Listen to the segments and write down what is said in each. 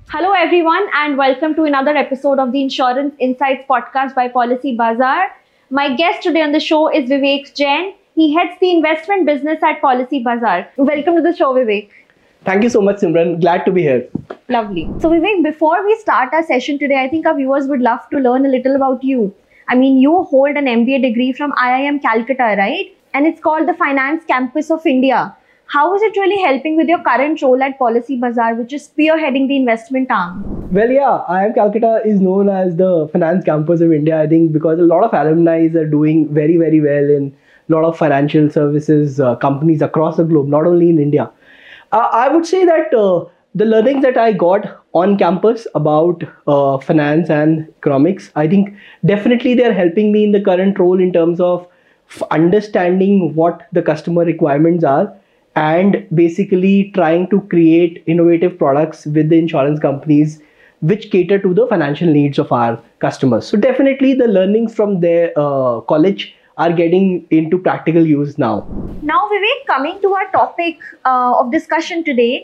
Hello, everyone, and welcome to another episode of the Insurance Insights podcast by Policy Bazaar. My guest today on the show is Vivek Jain. He heads the investment business at Policy Bazaar. Welcome to the show, Vivek. Thank you so much, Simran. Glad to be here. Lovely. So, Vivek, before we start our session today, I think our viewers would love to learn a little about you. I mean, you hold an MBA degree from IIM Calcutta, right? And it's called the Finance Campus of India. How is it really helping with your current role at Policy Bazaar, which is spearheading the investment arm? Well, yeah, IIM Calcutta is known as the finance campus of India, I think, because a lot of alumni are doing very, very well in a lot of financial services companies across the globe, not only in India. I would say that the learnings that I got on campus about finance and economics, I think definitely they're helping me in the current role in terms of understanding what the customer requirements are and basically trying to create innovative products with the insurance companies which cater to the financial needs of our customers. So definitely the learnings from their college are getting into practical use now. Now, Vivek, coming to our topic of discussion today,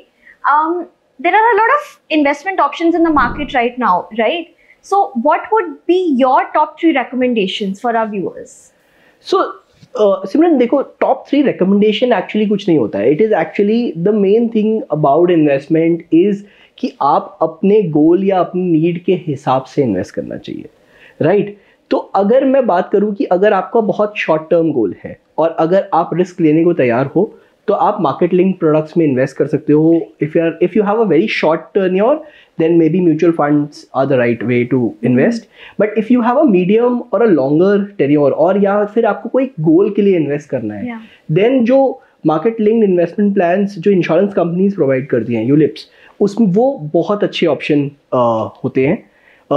there are a lot of investment options in the market right now, right? So what would be your top 3 recommendations for our viewers? So सिमरन देखो, top 3 recommendation actually कुछ नहीं होता है. It is actually the main thing about investment is कि आप अपने गोल या अपनी नीड के हिसाब से इन्वेस्ट करना चाहिए, राइट? तो अगर मैं बात करूं कि अगर आपका बहुत शॉर्ट टर्म गोल है और अगर आप रिस्क लेने को तैयार हो तो आप मार्केट लिंक प्रोडक्ट्स में इन्वेस्ट कर सकते हो. If you have a very short tenure, then maybe mutual funds are the right way to invest. But if you have a medium or a longer tenure, और या फिर आपको कोई गोल के लिए इन्वेस्ट करना है, then जो मार्केट लिंक्ड इन्वेस्टमेंट प्लान्स जो इंश्योरेंस कंपनीज प्रोवाइड करती हैं, यूलिप्स, उसमें वो बहुत अच्छे ऑप्शन होते हैं.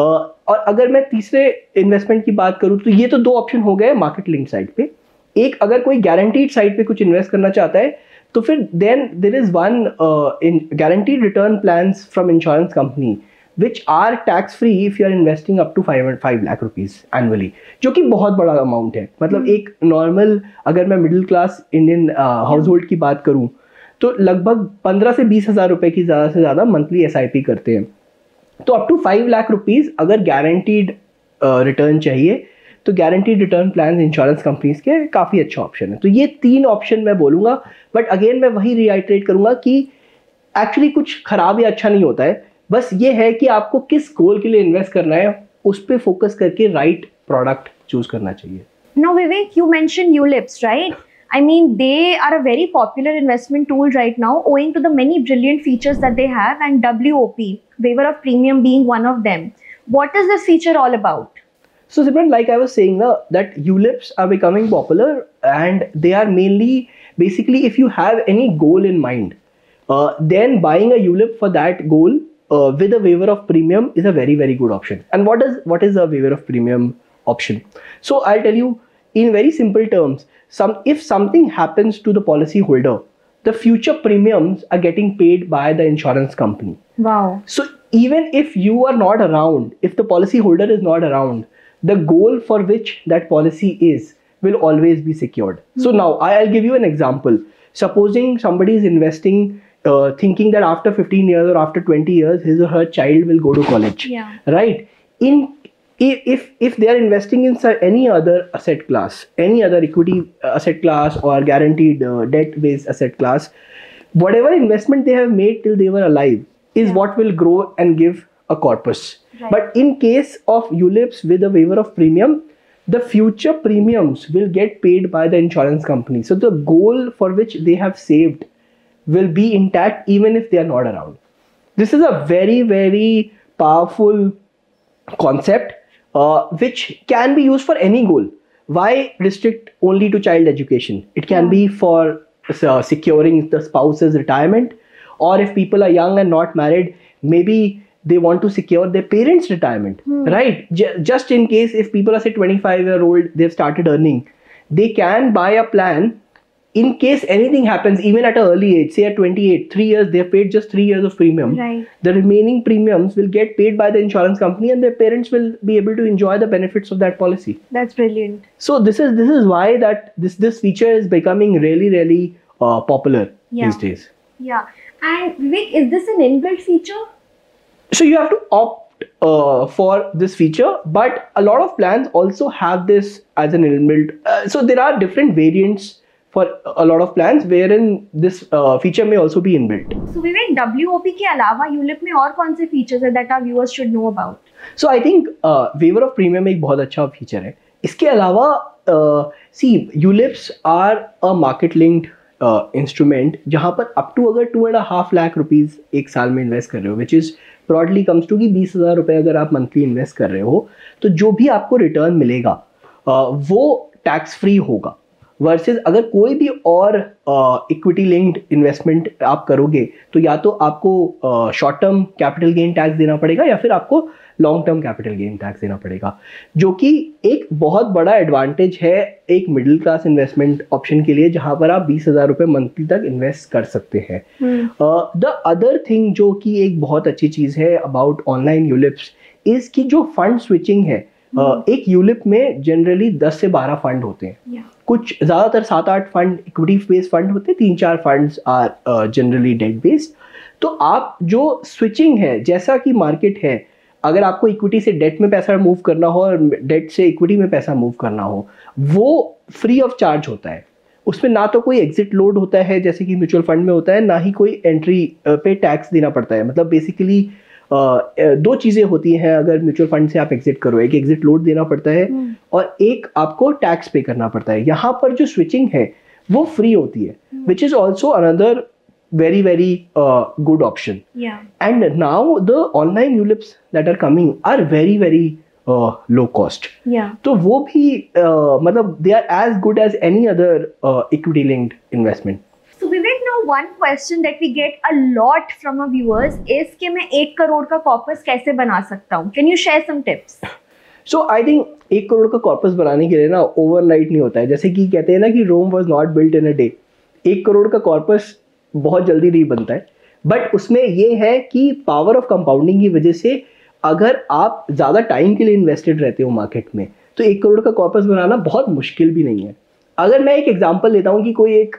और अगर मैं तीसरे इन्वेस्टमेंट की बात करूँ तो ये तो 2 ऑप्शन हो गए मार्केट लिंक्ड साइड पे. एक अगर कोई गारंटीड साइड पे कुछ इन्वेस्ट करना चाहता है तो फिर then there is one in guaranteed return plans from insurance company which are tax free if you are investing up to 5 lakh rupees annually, जो कि बहुत बड़ा अमाउंट है. मतलब एक नॉर्मल अगर मैं middle class Indian household की बात करूं तो लगभग 15 से 20 हज़ार रुपए की ज़्यादा से ज़्यादा मंथली SIP करते हैं. तो अप टू 5 लाख रुपीज़ अगर गारंटीड रिटर्न चाहिए तो guaranteed return plan insurance companies के काफ़ी अच्छा ऑप्शन है. तो ये 3 ऑप्शन मैं बोलूँगा. बट अगेन मैं वही रिआइटरेट करूँगा कि एक्चुअली कुछ खराब या अच्छा नहीं होता है. बस ये है कि आपको किस गोल के लिए इन्वेस्ट करना है, उस पर फोकस करके राइट प्रोडक्ट चूज करना चाहिए. Now, Vivek, you mentioned ULIPs, right? I mean, they are a very popular investment tool right now, owing to the many brilliant features that they have, and WOP, waiver of premium, being one of them. What is this feature all about? So Simran, like I was saying that ULIPs are becoming popular and they are mainly basically if you have any goal in mind, then buying a ULIP for that goal with a waiver of premium is a very, very good option. And what is a waiver of premium option? So I'll tell you in very simple terms, if something happens to the policy holder, the future premiums are getting paid by the insurance company. Wow. So even if you are not around, if the policy holder is not around, the goal for which that policy is will always be secured. So now I'll give you an example. Supposing somebody is investing thinking that after 15 years or after 20 years his or her child will go to college, right? If they are investing in any other asset class, any other equity asset class or guaranteed debt based asset class, whatever investment they have made till they were alive is what will grow and give a corpus. Right. But in case of ULIPs with a waiver of premium, the future premiums will get paid by the insurance company. So the goal for which they have saved will be intact even if they are not around. This is a very, very powerful concept which can be used for any goal. Why restrict only to child education? It can be for securing the spouse's retirement, or if people are young and not married, maybe they want to secure their parents' retirement, right? Just in case if people are say 25-year-old, they've started earning, they can buy a plan in case anything happens, even at an early age, say at 28, 3 years, they've paid just 3 years of premium. Right. The remaining premiums will get paid by the insurance company and their parents will be able to enjoy the benefits of that policy. That's brilliant. So this is why that this feature is becoming really, really popular these days. Yeah. And Vivek, is this an inbuilt feature? So you have to opt for this feature, but a lot of plans also have this as an inbuilt. So there are different variants for a lot of plans wherein this feature may also be inbuilt. So Vivek, WOP के अलावा ULIP में और कौन से features है that our viewers should know about? So I think waiver of premium एक बहुत अच्छा फीचर है. इसके अलावा see ULIPs are a market linked instrument जहाँ पर अप टू अगर 2.5 लाख रुपीज़ एक साल में इन्वेस्ट कर रहे हो, which is broadly comes to कि 20,000 रुपये अगर आप मंथली इन्वेस्ट कर रहे हो तो जो भी आपको रिटर्न मिलेगा वो टैक्स फ्री होगा. वर्सेस अगर कोई भी और इक्विटी लिंक्ड इन्वेस्टमेंट आप करोगे तो या तो आपको short term capital gain tax देना पड़ेगा या फिर आपको long term capital gain tax देना पड़ेगा, जो कि एक बहुत बड़ा एडवांटेज है एक मिडिल क्लास इन्वेस्टमेंट ऑप्शन के लिए जहां पर आप 20,000 रुपये मंथली तक इन्वेस्ट कर सकते हैं. द अदर थिंग जो कि एक बहुत अच्छी चीज़ है अबाउट ऑनलाइन यूलिप्स इज कि जो फंड स्विचिंग है, एक यूलिप में जनरली 10 से 12 फंड होते हैं. कुछ ज़्यादातर 7-8 फंड इक्विटी बेस्ड फंड होते हैं, 3-4 funds are generally debt based. तो आप जो स्विचिंग है, जैसा कि मार्केट है, अगर आपको इक्विटी से डेट में पैसा मूव करना हो और डेट से इक्विटी में पैसा मूव करना हो, वो फ्री ऑफ चार्ज होता है. उसमें ना तो कोई एग्जिट लोड होता है जैसे कि म्यूचुअल फंड में होता है, ना ही कोई एंट्री पे टैक्स देना पड़ता है. मतलब बेसिकली दो चीज़ें होती हैं अगर म्यूचुअल फंड से आप एग्जिट करो, एक एग्जिट लोड देना पड़ता है और एक आपको टैक्स पे करना पड़ता है. यहाँ पर जो स्विचिंग है वो फ्री होती है, which is also another very good option. And now the online ULIPs that are coming are very low cost. तो वो भी मतलब they are as good as any other equity linked investment. So Vivek, now one question that we get a lot from our viewers is कि मैं 1 करोड़ का corpus कैसे बना सकता हूँ? Can you share some tips? So I think 1 crore का corpus बनाने के लिए ना ओवरनाइट नहीं होता है. जैसे कि कहते हैं ना कि Rome was not built in a day. 1 crore का कॉर्पस बहुत जल्दी नहीं बनता है, बट उसमें ये है कि पावर ऑफ कंपाउंडिंग की वजह से अगर आप ज़्यादा टाइम के लिए इन्वेस्टेड रहते हो मार्केट में तो 1 करोड़ का कॉर्पस बनाना बहुत मुश्किल भी नहीं है. अगर मैं एक एग्जांपल लेता हूँ कि कोई एक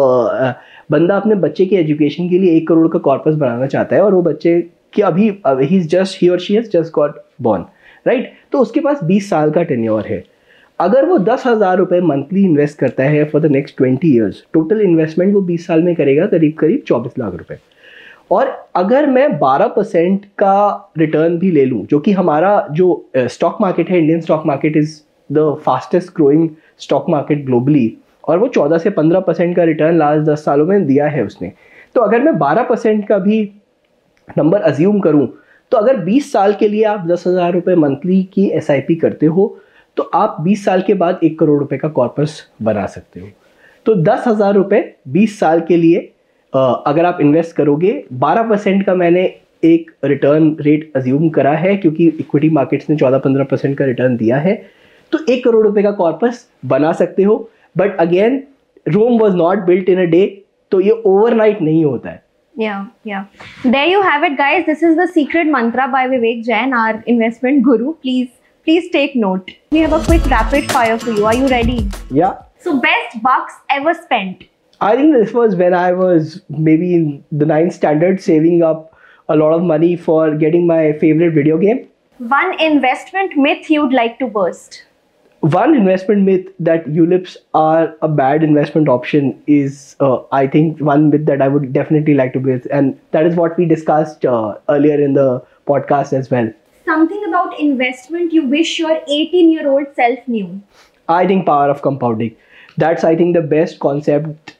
बंदा अपने बच्चे के एजुकेशन के लिए 1 करोड़ का कॉर्पस बनाना चाहता है और वो बच्चे कि अभी ही और she has just got born, right, तो उसके पास 20 साल का टेन्योर है. अगर वो 10,000 रुपये मंथली इन्वेस्ट करता है for the next 20 years, total investment वो 20 साल में करेगा करीब 24 लाख रुपए. और अगर मैं 12% का रिटर्न भी ले लूँ, जो कि हमारा जो स्टॉक मार्केट है, Indian stock market is the fastest growing stock market globally, और वो 14 से 15% का रिटर्न लास्ट 10 सालों में दिया है उसने. तो अगर मैं 12% का भी नंबर अज्यूम करूँ तो अगर 20 साल के लिए आप 10,000 रुपये मंथली की SIP करते हो तो आप 20 साल के बाद 1 करोड़ रुपए का कॉर्पस बना सकते हो. तो 10,000 रुपये 20 साल के लिए अगर आप इन्वेस्ट करोगे, 12% का मैंने एक रिटर्न रेट अज्यूम करा है क्योंकि इक्विटी मार्केट्स ने 14-15% का रिटर्न दिया है, तो 1 करोड़ रुपए का कॉर्पस बना सकते हो. But again Rome was not built in a day, तो ये ओवरनाइट नहीं होता है. Yeah. There you have it, guys. This is the secret mantra by Vivek Jain, our investment guru. Please take note. We have a quick rapid fire for you. Are you ready? Yeah. So best bucks ever spent? I think this was when I was maybe in the 9th standard saving up a lot of money for getting my favorite video game. One investment myth you'd like to burst? One investment myth that ULIPs are a bad investment option is, I think, one myth that I would definitely like to burst, and that is what we discussed earlier in the podcast as well. Something about investment you wish your 18-year-old self knew? I think power of compounding. That's, I think, the best concept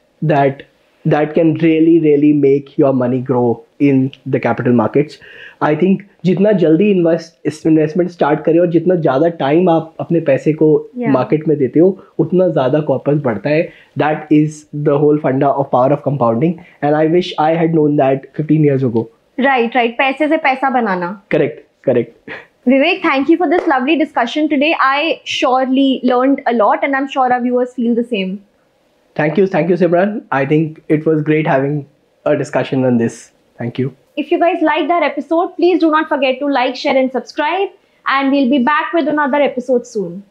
that can really make your money grow in the capital markets. I think जितना जल्दी investment start करें और जितना ज़्यादा time आप अपने पैसे को मार्केट में देते हो उतना ज़्यादा कॉर्पस बढ़ता है. That is the whole funda of power of compounding, and I wish I had known that 15 years ago. Right. पैसे से पैसा बनाना. Correct. Vivek, thank you for this lovely discussion today. I surely learned a lot and I'm sure our viewers feel the same. Thank you Simran. I think it was great having a discussion on this. Thank you. If you guys liked our episode, please do not forget to like, share and subscribe, and we'll be back with another episode soon.